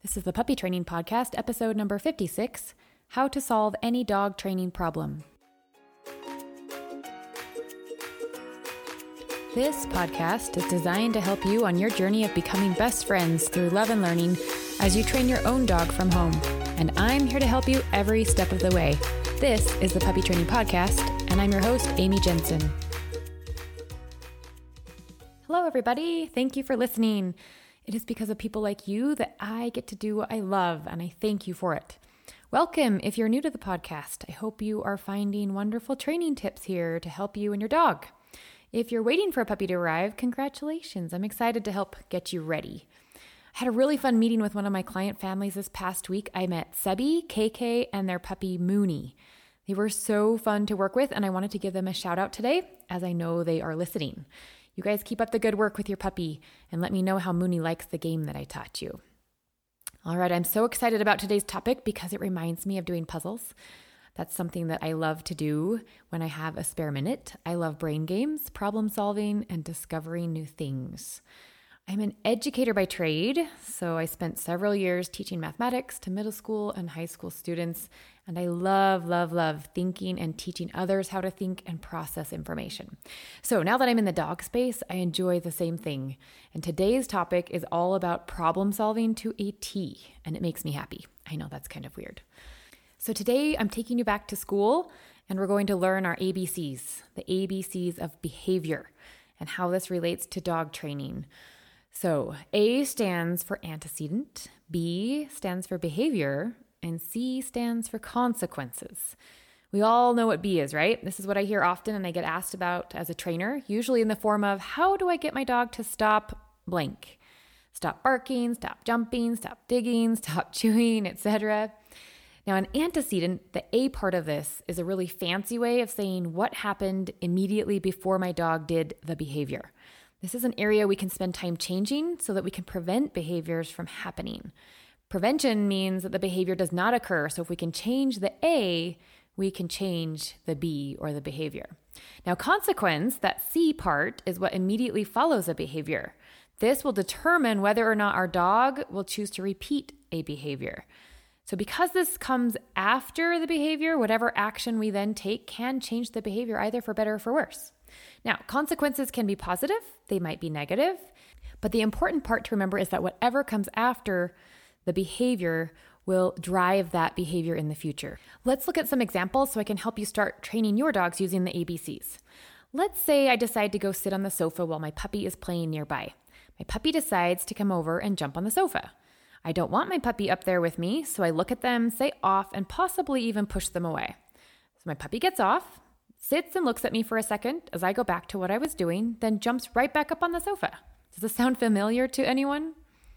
This is the Puppy Training Podcast, episode number 56, How to Solve Any Dog Training Problem. This podcast is designed to help you on your journey of becoming best friends through love and learning as you train your own dog from home. And I'm here to help you every step of the way. This is the Puppy Training Podcast, and I'm your host, Amy Jensen. Hello, everybody. Thank you for listening. It is because of people like you that I get to do what I love, and I thank you for it. Welcome if you're new to the podcast. I hope you are finding wonderful training tips here to help you and your dog. If you're waiting for a puppy to arrive, congratulations. I'm excited to help get you ready. I had a really fun meeting with one of my client families this past week. I met Sebi, KK, and their puppy Mooney. They were so fun to work with, and I wanted to give them a shout out today, as I know they are listening. You guys keep up the good work with your puppy and let me know how Mooney likes the game that I taught you. All right, I'm so excited about today's topic because it reminds me of doing puzzles. That's something that I love to do when I have a spare minute. I love brain games, problem solving, and discovering new things. I'm an educator by trade, so I spent several years teaching mathematics to middle school and high school students, and I love thinking and teaching others how to think and process information. So now that I'm in the dog space, I enjoy the same thing, and today's topic is all about problem solving to a T, and it makes me happy. I know that's kind of weird. So today I'm taking you back to school, and we're going to learn our ABCs, the ABCs of behavior, and how this relates to dog training. So A stands for antecedent, B stands for behavior, and C stands for consequences. We all know what B is, right? This is what I hear often and I get asked about as a trainer, usually in the form of, how do I get my dog to stop blank? Stop barking, stop jumping, stop digging, stop chewing, etc. Now, an antecedent, the A part of this, is a really fancy way of saying what happened immediately before my dog did the behavior. This is an area we can spend time changing so that we can prevent behaviors from happening. Prevention means that the behavior does not occur. So if we can change the A, we can change the B or the behavior. Now, consequence, that C part, is what immediately follows a behavior. This will determine whether or not our dog will choose to repeat a behavior. So because this comes after the behavior, whatever action we then take can change the behavior either for better or for worse. Now, consequences can be positive, they might be negative, but the important part to remember is that whatever comes after the behavior will drive that behavior in the future. Let's look at some examples so I can help you start training your dogs using the ABCs. Let's say I decide to go sit on the sofa while my puppy is playing nearby. My puppy decides to come over and jump on the sofa. I don't want my puppy up there with me, so I look at them, say off, and possibly even push them away. So my puppy gets off, sits and looks at me for a second as I go back to what I was doing, then jumps right back up on the sofa. Does this sound familiar to anyone?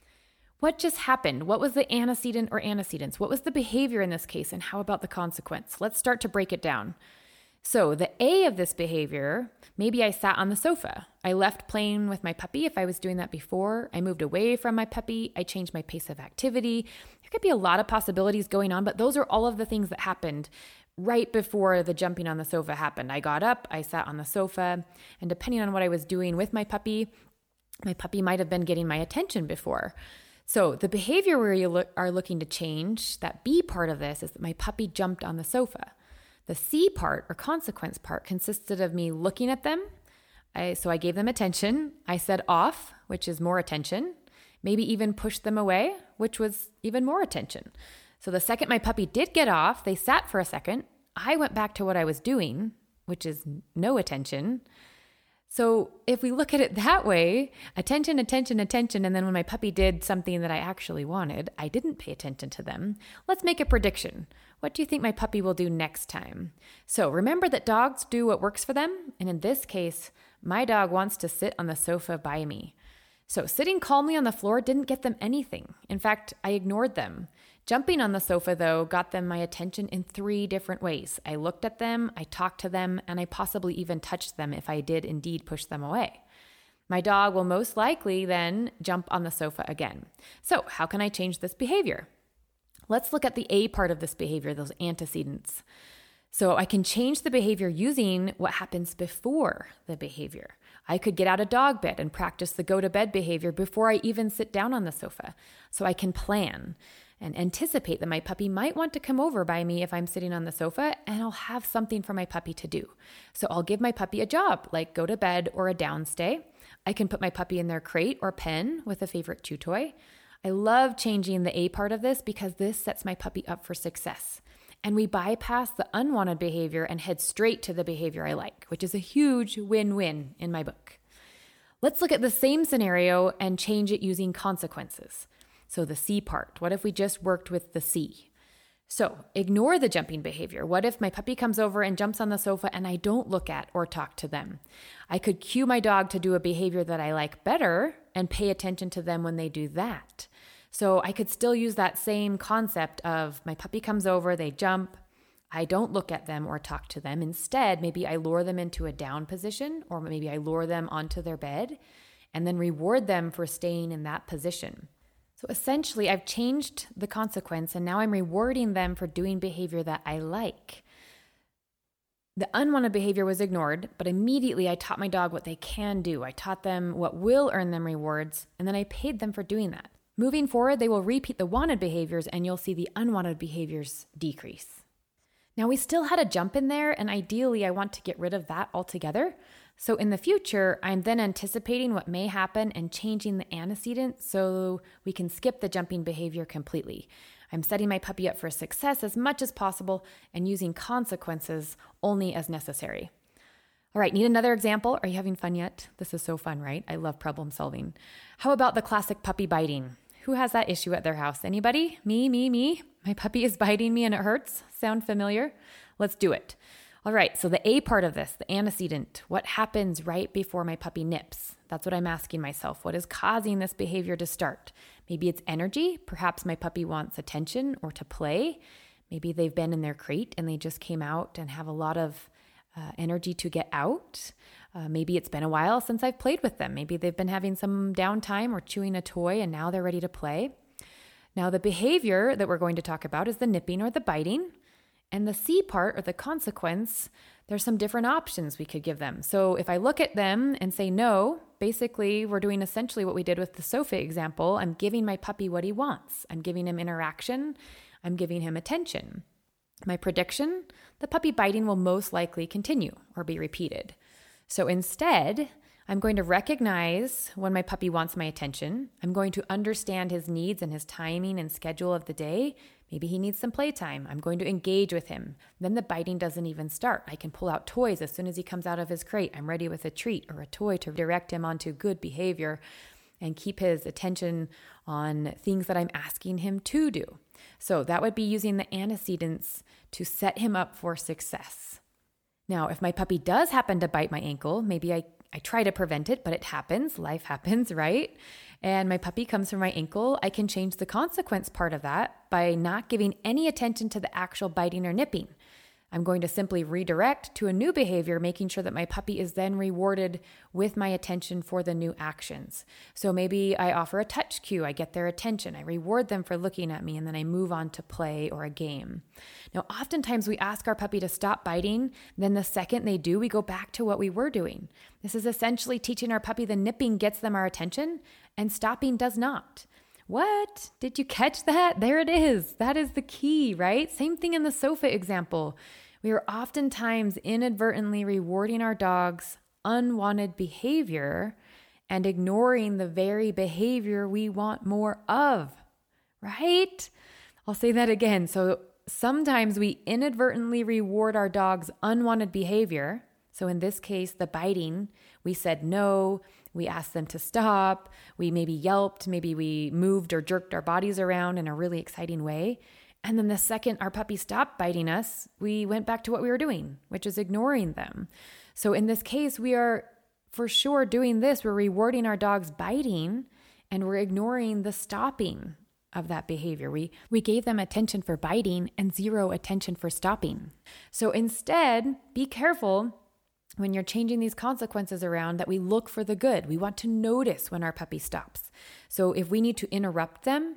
What just happened? What was the antecedent or antecedents? What was the behavior in this case, and how about the consequence? Let's start to break it down. So the A of this behavior, maybe I sat on the sofa. I left playing with my puppy if I was doing that before. I moved away from my puppy. I changed my pace of activity. There could be a lot of possibilities going on, but those are all of the things that happened right before the jumping on the sofa happened. I got up, I sat on the sofa, and depending on what I was doing with my puppy might have been getting my attention before. So the behavior where you are looking to change, that B part of this, is that my puppy jumped on the sofa. The C part, or consequence part, consisted of me looking at them. So I gave them attention. I said off, which is more attention. Maybe even pushed them away, which was even more attention. So the second my puppy did get off, they sat for a second. I went back to what I was doing, which is no attention. So if we look at it that way, attention, and then when my puppy did something that I actually wanted, I didn't pay attention to them. Let's make a prediction. What do you think my puppy will do next time? So remember that dogs do what works for them. And in this case, my dog wants to sit on the sofa by me. So sitting calmly on the floor didn't get them anything. In fact, I ignored them. Jumping on the sofa, though, got them my attention in 3 different ways. I looked at them, I talked to them, and I possibly even touched them if I did indeed push them away. My dog will most likely then jump on the sofa again. So how can I change this behavior? Let's look at the A part of this behavior, those antecedents. So I can change the behavior using what happens before the behavior. I could get out a dog bed and practice the go to bed behavior before I even sit down on the sofa. So I can plan and anticipate that my puppy might want to come over by me if I'm sitting on the sofa, and I'll have something for my puppy to do. So I'll give my puppy a job, like go to bed or a downstay. I can put my puppy in their crate or pen with a favorite chew toy. I love changing the A part of this because this sets my puppy up for success. And we bypass the unwanted behavior and head straight to the behavior I like, which is a huge win-win in my book. Let's look at the same scenario and change it using consequences. So the C part, what if we just worked with the C? So ignore the jumping behavior. What if my puppy comes over and jumps on the sofa and I don't look at or talk to them? I could cue my dog to do a behavior that I like better and pay attention to them when they do that. So I could still use that same concept of my puppy comes over, they jump, I don't look at them or talk to them. Instead, maybe I lure them into a down position, or maybe I lure them onto their bed and then reward them for staying in that position. So essentially, I've changed the consequence and now I'm rewarding them for doing behavior that I like. The unwanted behavior was ignored, but immediately I taught my dog what they can do. I taught them what will earn them rewards, and then I paid them for doing that. Moving forward, they will repeat the wanted behaviors and you'll see the unwanted behaviors decrease. Now, we still had a jump in there, and ideally I want to get rid of that altogether. So in the future, I'm then anticipating what may happen and changing the antecedent so we can skip the jumping behavior completely. I'm setting my puppy up for success as much as possible and using consequences only as necessary. All right, need another example? Are you having fun yet? This is so fun, right? I love problem solving. How about the classic puppy biting? Who has that issue at their house? Anybody? Me. My puppy is biting me and it hurts. Sound familiar? Let's do it. All right, so the A part of this, the antecedent, what happens right before my puppy nips? That's what I'm asking myself. What is causing this behavior to start? Maybe it's energy. Perhaps my puppy wants attention or to play. Maybe they've been in their crate and they just came out and have a lot of energy to get out. Maybe it's been a while since I've played with them. Maybe they've been having some downtime or chewing a toy and now they're ready to play. Now, the behavior that we're going to talk about is the nipping or the biting. And the C part, or the consequence, there's some different options we could give them. So if I look at them and say no, basically we're doing essentially what we did with the sofa example. I'm giving my puppy what he wants. I'm giving him interaction. I'm giving him attention. My prediction, the puppy biting will most likely continue or be repeated. So instead, I'm going to recognize when my puppy wants my attention. I'm going to understand his needs and his timing and schedule of the day. Maybe he needs some playtime. I'm going to engage with him. Then the biting doesn't even start. I can pull out toys as soon as he comes out of his crate. I'm ready with a treat or a toy to direct him onto good behavior and keep his attention on things that I'm asking him to do. So that would be using the antecedents to set him up for success. Now, if my puppy does happen to bite my ankle, maybe I try to prevent it, but it happens. Life happens, right? And my puppy comes for my ankle, I can change the consequence part of that by not giving any attention to the actual biting or nipping. I'm going to simply redirect to a new behavior, making sure that my puppy is then rewarded with my attention for the new actions. So maybe I offer a touch cue, I get their attention, I reward them for looking at me, and then I move on to play or a game. Now, oftentimes we ask our puppy to stop biting, then the second they do, we go back to what we were doing. This is essentially teaching our puppy the nipping gets them our attention and stopping does not. What? Did you catch that? There it is. That is the key, right? Same thing in the sofa example. We are oftentimes inadvertently rewarding our dog's unwanted behavior and ignoring the very behavior we want more of, right? I'll say that again. So sometimes we inadvertently reward our dog's unwanted behavior. So in this case, the biting, we said no, we asked them to stop, we maybe yelped, maybe we moved or jerked our bodies around in a really exciting way. And then the second our puppy stopped biting us, we went back to what we were doing, which is ignoring them. So in this case, we are for sure doing this. We're rewarding our dog's biting and we're ignoring the stopping of that behavior. We gave them attention for biting and zero attention for stopping. So instead, be careful when you're changing these consequences around that we look for the good. We want to notice when our puppy stops. So if we need to interrupt them,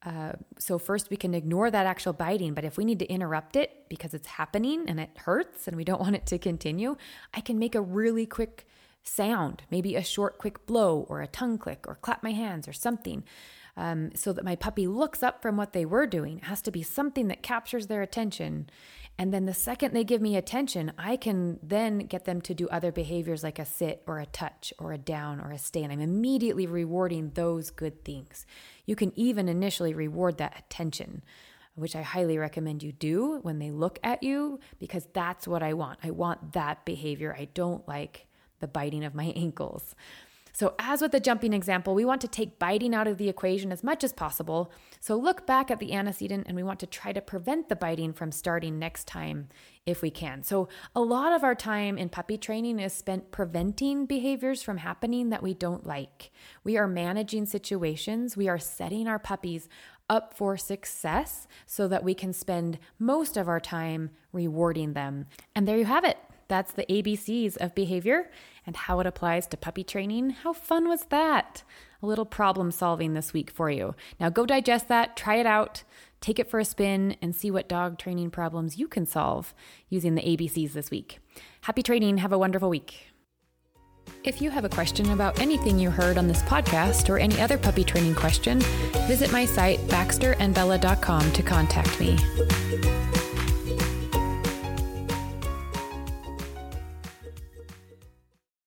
so first we can ignore that actual biting, but if we need to interrupt it because it's happening and it hurts and we don't want it to continue, I can make a really quick sound, maybe a short, quick blow or a tongue click or clap my hands or something, so that my puppy looks up from what they were doing. It has to be something that captures their attention. And then the second they give me attention, I can then get them to do other behaviors like a sit or a touch or a down or a stay. And I'm immediately rewarding those good things. You can even initially reward that attention, which I highly recommend you do when they look at you, because that's what I want. I want that behavior. I don't like the biting of my ankles. So as with the jumping example, we want to take biting out of the equation as much as possible. So look back at the antecedent, and we want to try to prevent the biting from starting next time if we can. So a lot of our time in puppy training is spent preventing behaviors from happening that we don't like. We are managing situations. We are setting our puppies up for success so that we can spend most of our time rewarding them. And there you have it. That's the ABCs of behavior and how it applies to puppy training. How fun was that? A little problem solving this week for you. Now go digest that, try it out, take it for a spin, and see what dog training problems you can solve using the ABCs this week. Happy training. Have a wonderful week. If you have a question about anything you heard on this podcast or any other puppy training question, visit my site baxterandbella.com to contact me.